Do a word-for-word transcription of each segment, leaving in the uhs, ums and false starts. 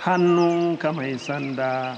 hannunka mai sanda.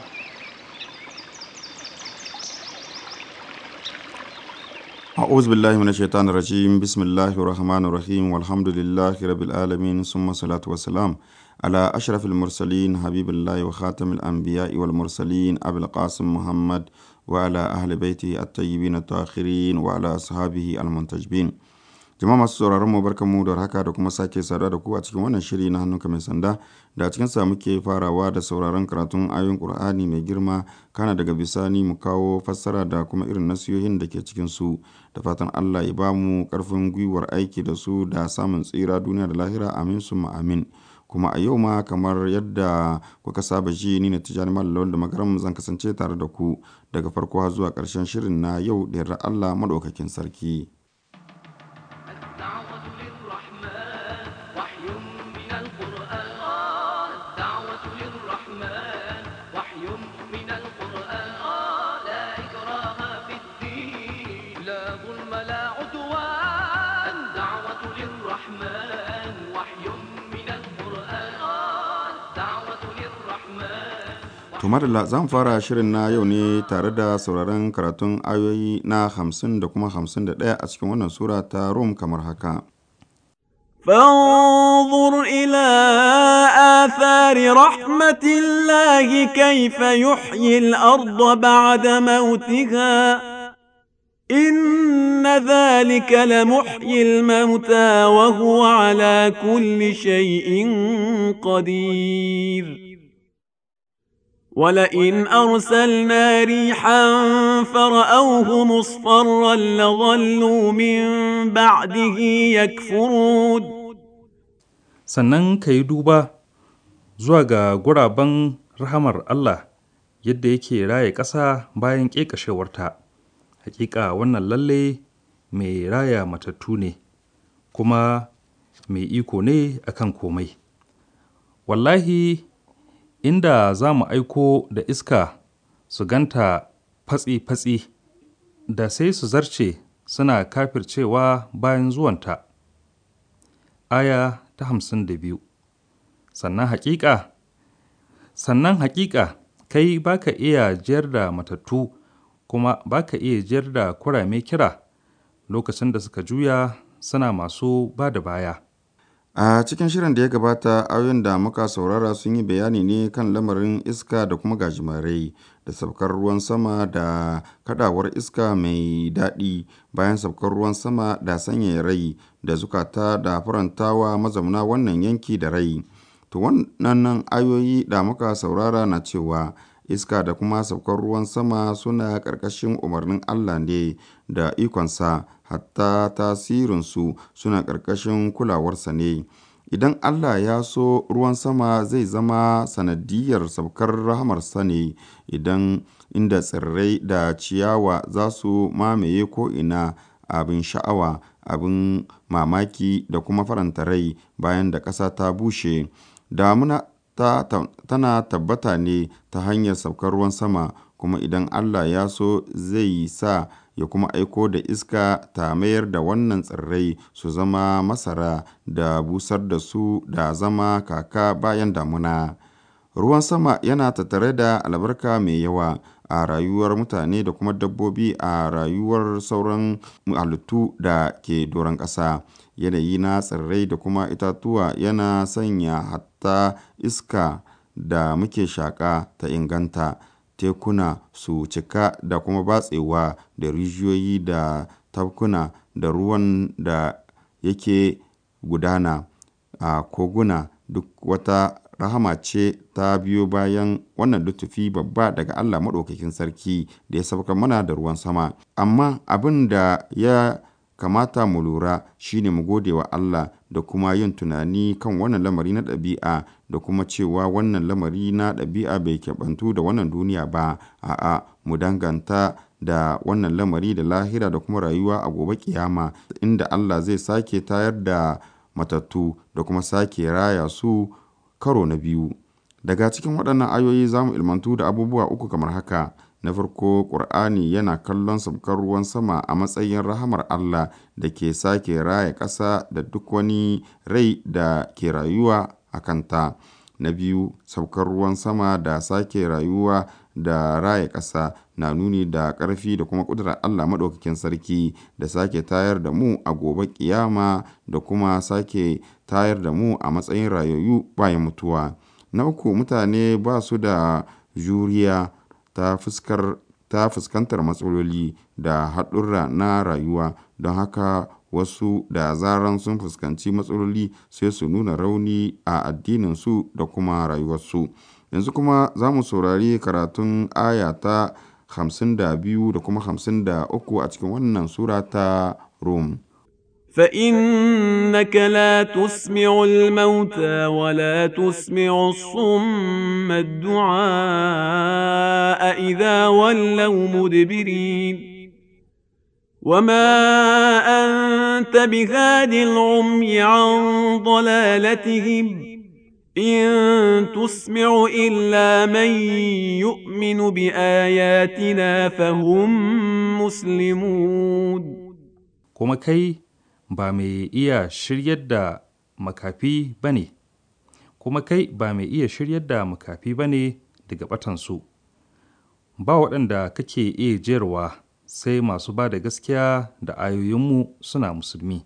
أعوذ بالله من الشيطان الرجيم بسم الله الرحمن الرحيم والحمد لله رب العالمين ثم الصلاة والسلام على أشرف المرسلين حبيب الله وخاتم الأنبياء والمرسلين أبي القاسم محمد وعلى أهل بيته الطيبين الطاهرين وعلى أصحابه المنتجبين. Jama'a masu sauraron mu barkamu da haka da kuma sake saduwa da ku a cikin wannan shiri na hannunka mai sanda da cikin sa muke farawa da sauraron karatun ayoyin Qur'ani mai girma kana daga bisani mu kawo fassara da kuma irin nasiyohin da ke cikin su da fatan Allah ya ba mu karfin gwiwar aiki da su da samun tsira duniya da lahira amin summa amin. Kuma a yau ma kamar yadda kuka saba ji ni na Tijani Mallam da magaram zan kasance tare da ku daga farko har zuwa ƙarshen shirin na yau da yarda Allah madaukakin sarki. To madalla zan fara shirin na yau ne tare da sauraron karatun ayoyi na hamsin da kuma hamsin da ɗaya a cikin wannan sura ta Rum kamar haka. فانظر إلى آثار رحمة الله كيف يحيي الأرض بعد موتها إن ذلك لمحيي الموتى وهو على كل شيء قدير ولئن أرسلنا ريحا فرأوه مصفرا لظلوا من بعده يكفرون. Sannan ka yi duba zuwa ga guraben rahamar Allah yadda yake raye ƙasa bayan ƙeƙashewarta. Hakika wannan lalle mai raya matattu ne, kuma mai iko ne akan komai. Wallahi inda za mu aiko da iska su ganta fatsi-fatsi, da sai su zarce suna kafircewa bayan zuwanta. Aya ta hamsin da biyu. Sannan haƙiƙa, sannan haƙiƙa kai baka iya jiyar da matattu kuma baka iya jiyar da kurame kira lokacin da suka juya suna masu ba da baya. A cikin shirin da ya gabata ayoyin da muka saurara sun yi bayani ne kan lamarin iska da kuma gajimarai da saukar ruwan sama da kadawar iska mai daɗi bayan saukar ruwan sama da sanyaya rai da zukata da farantawa mazauna wannan yanki da rai. To wannan ayoyi da muka saurara na cewa iska da kuma saukar ruwan sama suna ƙarƙashin umarnin Allah ne da ikonsa, hatta tasirinsu suna ƙarƙashin kulawarsa ne. Idan Allah ya so ruwan sama zai zama sanadiyar saukar rahamarsa ne, idan inda tsirrai da ciyawa za su mamaye ko'ina abin sha'awa, abin mamaki da kuma faranta rai bayan da ƙasa ta bushe. Damuna ta, ta, tana tabbata ne ta hanyar saukar ruwan sama, kuma idan Allah ya so zai sa ya kuma aiko da iska ta mayar da wannan tsirrai su zama masara da busar da su da zama kaka bayan damuna. Ruwan sama yana tattare da albarka mai yawa a rayuwar mutane da kuma dabbobi, a rayuwar sauran halittu da ke doron ƙasa. Yanayi na tsirrai da kuma itatuwa yana sanya hatta iska da muke shaƙa ta inganta, tekuna su cika da kuma batsewa, da rijiyoyi da tafkuna da ruwan da yake gudana a koguna. Duk wata rahama ce ta biyo bayan wannan lutufi babba daga Allah Maɗaukakin Sarki da ya sauka mana da ruwan sama. Amma abin da ya kamata mu lura shine mu gode wa Allah da kuma yin tunani kan wannan lamari na ɗabi'a, da kuma cewa wannan lamari na ɗabi'a bai keɓantu da wannan duniya ba. A'a, mu danganta da wannan lamari da lahira da kuma rayuwa a gobe kiyama, inda Allah zai sake tayar da matattu da kuma sake raya su karo na biyu. Daga cikin waɗannan ayoyi za mu ilmantu da abubuwa uku kamar haka. Na farko, Ƙur'ani yana kallon saukar ruwan sama a matsayin rahamar Allah da ke sake raya ƙasa da duk wani rai da ke rayuwa a kanta. Na biyu, saukar ruwan sama da sake rayuwa da raya ƙasa na nuni da ƙarfi da kuma ƙudurar Allah Maɗaukakin Sarki da sake tayar da mu a gobe ƙiyama da kuma sake tayar da mu a matsayin rayayyu bayan mutuwa. Na uku, mutane ba su da juriya ta fuskar ta fuskantar matsaloli da haɗurra na rayuwa, don haka wasu da zaran sun fuskanci matsaloli sai su nuna rauni a addininsu da kuma rayuwarsu. Yanzu kuma za mu saurari karatun aya ta hamsin da biyu da kuma hamsin da uku a cikin wannan sura ta Rum. فإنك لا تسمع الموتى ولا تسمع الصم الدعاء إذا ولوا مدبرين وما أنت بهاد العمي عن ضلالتهم إن تسمع إلا من يؤمن بآياتنا فهم مسلمون. kuma kai ba mai iya shiryar da makafi ba ne, kuma kai ba mai iya shiryar da makafi ba ne daga ɓatansu, ba waɗanda kake iya jerwa sai masu ba da gaskiya da ayoyinmu suna musulmi.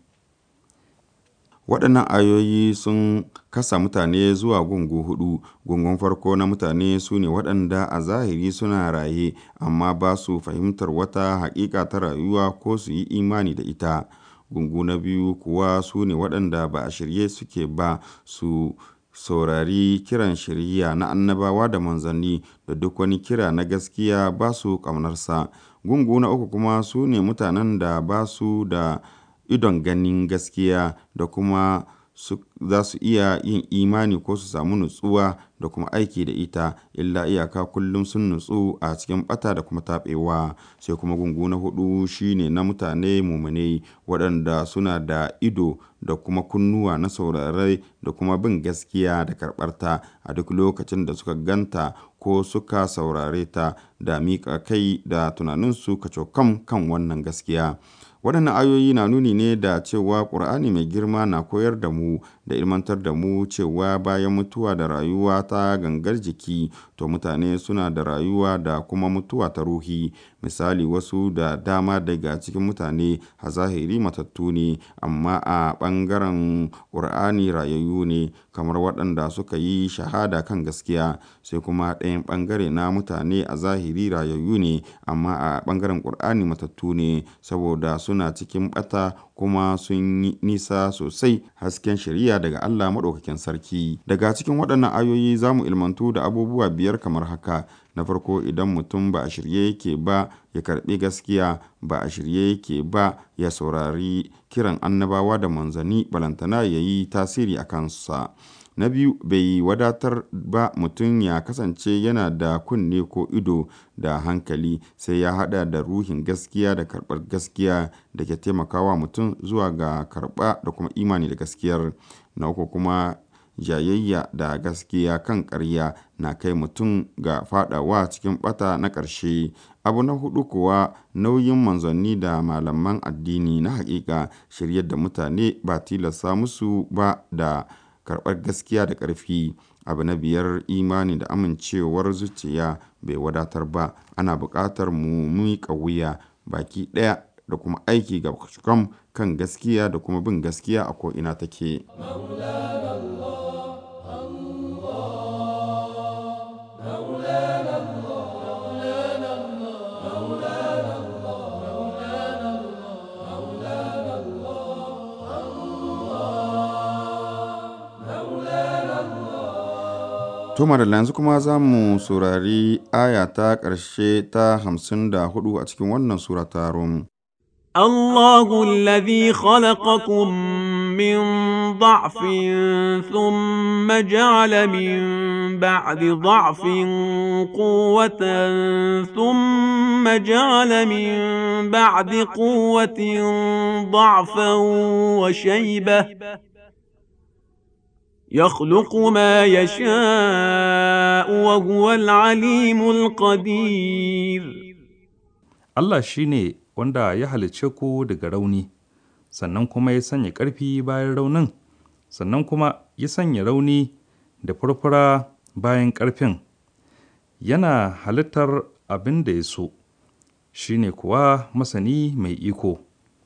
Waɗannan ayoyi sun kasa mutane zuwa gungu hudu. Gungun farko na mutane su ne waɗanda a zahiri suna raye, amma ba su fahimtar wata haƙiƙa ta rayuwa ko su yi imani da ita. Gungu na biyu kuwa su ne waɗanda ba a shirye suke ba su saurari kiran shiriya na annabawa da manzanni, da duk wani kira na gaskiya ba su ƙaunarsa. Gungu na uku kuma su ne mutanen da ba su da idon ganin gaskiya da kuma su, za su iya yin imani ko su samu nutsuwa da kuma aiki da ita, illa iyaka kullum sun nutsu a cikin ɓata da kuma taɓewa. Sai kuma gungu na hudu shine na mutane muminai waɗanda suna da ido da kuma kunnuwa na saurare da kuma bin gaskiya da karɓarta a duk lokacin da suka ganta ko suka saurare ta da miƙa kai da tunaninsu kacokam kan wannan gaskiya. Waɗannan ayoyi na nuni ne da cewa Ƙur'ani mai girma na koyar da mu da ilmantar da mu cewa bayan mutuwa da rayuwa ta gangar jiki, to mutane suna da rayuwa da kuma mutuwa ta ruhi. Misali, wasu da dama daga cikin mutane a zahiri matattu ne, amma a ɓangaren Ƙur'ani rayayyu ne, kamar waɗanda suka yi shahada kan gaskiya. Sai kuma ɗayan ɓangare na mutane a zahiri rayayyu ne, amma a ɓangaren Ƙur'ani matattu ne, saboda suna cikin ɓata kuma sun yi nisa sosai hasken shari'a daga Allah Maɗaukakin Sarki. Daga cikin waɗannan ayoyi za mu ilmantu da abubuwa biyar kamar haka. Na farko, idan mutum ba a shirye yake ba ya karɓi gaskiya, ba a shirye yake ba ya saurari kiran annabawa da manzanni, balantana ya yi tasiri a kansa. Na biyu, bai wadatar ba mutum ya kasance yana da kunne ko ido da hankali, sai ya haɗa da ruhin gaskiya da karɓar gaskiya da ke taimakawa mutum zuwa ga karɓa da kuma imani da gaskiyar. Na uku kuma, jayayya da gaskiya kan ƙarya na kai mutum ga faɗawa cikin ɓata na ƙarshe. Abu na hudu kuwa, nauyin manzanni da malaman addini na haƙiƙa shiryar da mutane ba tilasta musu ba da karɓar gaskiya da ƙarfi. Abu na biyar, imani da amincewar zuciya bai wadatar ba, ana buƙatar mu miƙa wuya baki ɗaya da kuma aiki ga kan gaskiya da kuma bin gaskiya a ko'ina take. Tuma da yanzu kuma za mu saurari aya ta ƙarshe ta hamsin da hudu a cikin wannan sura ta Rum. الله الذي خلقكم من ضعف ثم جعل من بعد ضعف قوة ثم جعل من بعد قوة ضعفا وشيبة يخلق ما يشاء وهو العليم القدير. Allah shi ne wanda ya halicce ku daga rauni, sannan kuma ya sanya ƙarfi bayan raunin, sannan kuma ya sanya rauni da furfura bayan ƙarfin, yana halittar abin da ya so, shi ne kuwa masani mai iko.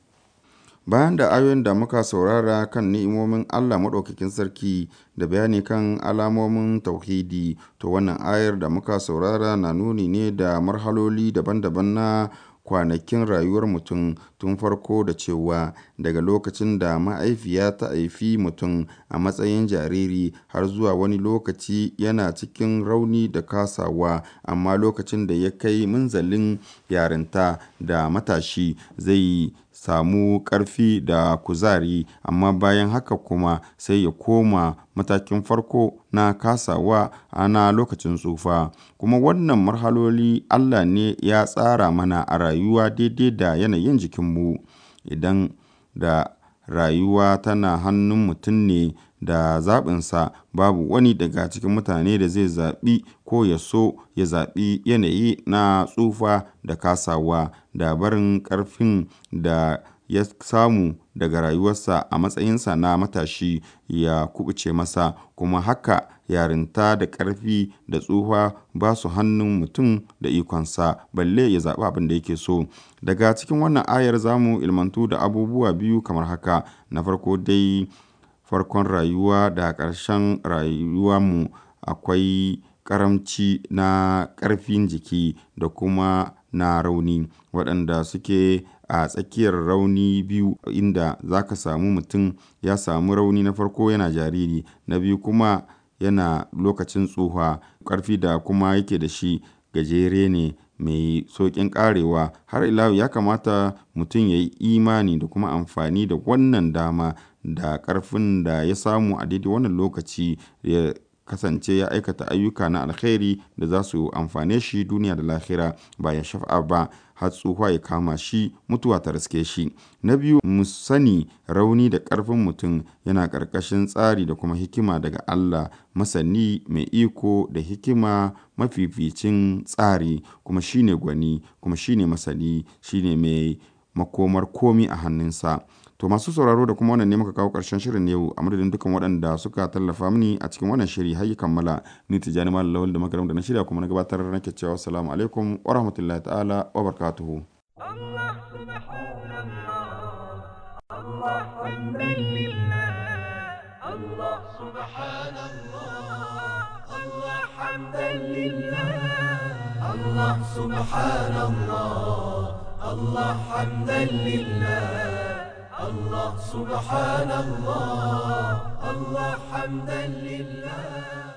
Bayan da ayoyin da muka saurara kan ni'imomin Allah Maɗaukakin Sarki da bayani kan alamomin tauhidi, to wannan ayar da muka saurara na nuni ne da marhaloli daban-daban na kwanakin rayuwar mutum, tun farko da cewa daga lokacin da mahaifiya ta haifi mutum a matsayin jariri har zuwa wani lokaci yana cikin rauni da kasawa, amma lokacin da ya kai munzalin yarinta da matashi zai samu ƙarfi da kuzari, amma bayan haka kuma sai ya koma matakin farko na kasawa ana lokacin tsufa. Kuma wannan marhaloli Allah ne ya tsara mana a rayuwa daidai da yanayin jikinmu. Idan da rayuwa tana hannun mutum ne da zaɓinsa, babu wani daga cikin mutane da zai zaɓi ko ya so ya zaɓi yanayi na tsufa da kasawa da barin ƙarfin da ya samu daga rayuwarsa a matsayinsa na matashi ya kubuce masa. Kuma haka yarinta da ƙarfi da tsufa ba su hannun mutum da ikonsa, balle ya zaɓi abin da yake so. Daga cikin wannan ayar za mu ilmantu da abubuwa biyu kamar haka. Na farko dai, farkon rayuwa da ƙarshen rayuwarmu akwai ƙaramci na ƙarfin jiki da kuma na rauni, waɗanda suke a tsakiyar rauni biyu, inda za ka samu mutum ya samu rauni na farko yana jariri, na biyu kuma yana lokacin tsufa. Ƙarfi da kuma yake da shi gajere ne, mai sauƙin ƙarewa. Har ila yau ya kamata mutum ya yi imani da kuma amfani da wannan dama da ƙarfin da ya samu a daidai wannan lokaci, ya kasance ya aikata ayyuka na alkhairi da za su amfane shi duniya da lahira, ba ya shafa ba har tsufa ya kama shi, mutuwa ta riske shi. Na biyu, mu sani rauni da ƙarfin mutum yana ƙarƙashin tsari da kuma hikima daga Allah, masani mai iko da hikima, mafificin tsari, kuma shine gwani, kuma shine masani, shine mai makomar komi a hannunsa. To masu sauraro, da kuma wannan ne muka kawo ƙarshen shirin yau, a madadin dukkan waɗanda suka tallafa mini a cikin wannan shiri har ya kammala. Ni Tijjani Malam Lawal da magaram da na shirya kuma na gabatar nake cewa assalamu alaikum wa rahmatullahi ta'ala wa barakatuhu. Allah subhanallah, Allah hamdalillah, Allah subhanallah, Allah hamdalillah, Allah subhanallah, Allah hamdalillah. Allah subhanallah, Allah hamdalillah.